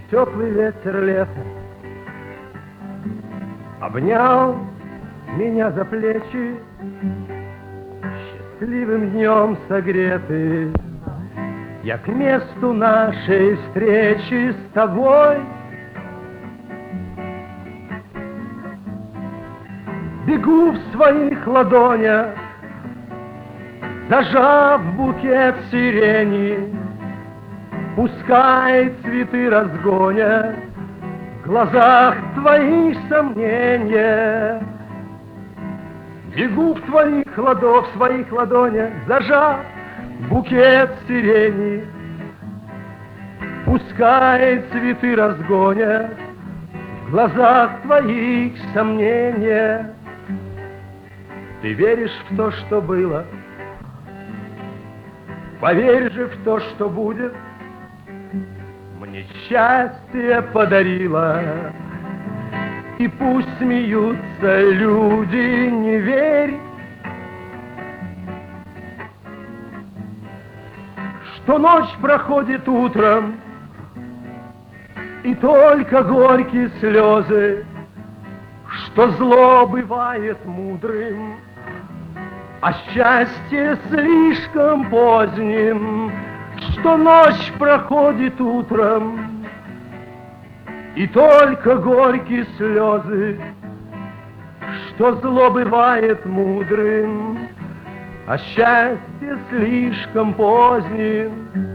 Теплый ветер лета обнял меня за плечи, счастливым днем согретый. Я к месту нашей встречи с тобой бегу в своих ладонях, зажав букет сирени. Пускай цветы разгонят в глазах твоих сомнения. Бегу в своих ладонях, зажав букет сирени. Пускай цветы разгонят в глазах твоих сомнения. Ты веришь в то, что было, поверь же в то, что будет. Мне счастье подарила, и пусть смеются люди, не верь, что ночь проходит утром, и только горькие слезы, что зло бывает мудрым, а счастье слишком поздним, что ночь проходит утром, и только горькие слезы, что зло бывает мудрым, а счастье слишком поздним.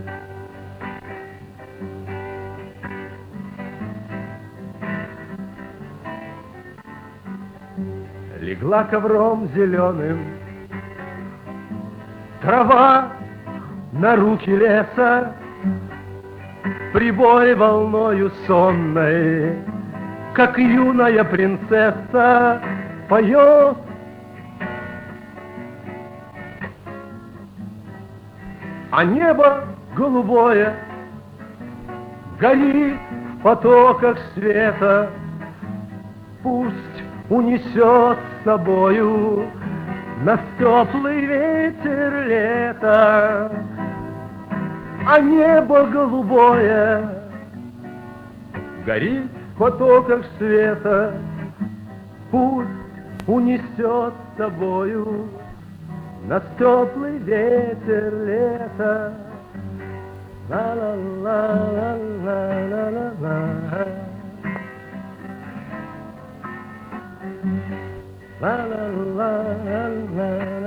Легла ковром зеленым трава на руки леса, прибой волною сонной, как юная принцесса поет. А небо голубое горит в потоках света, пусть унесет с собою нас теплый ветер лета. А небо голубое горит в потоках света, пусть унесет с собою нас теплый ветер лета. Ла-ла-ла-ла-ла-ла-ла. Ла-ла-ла-ла-ла.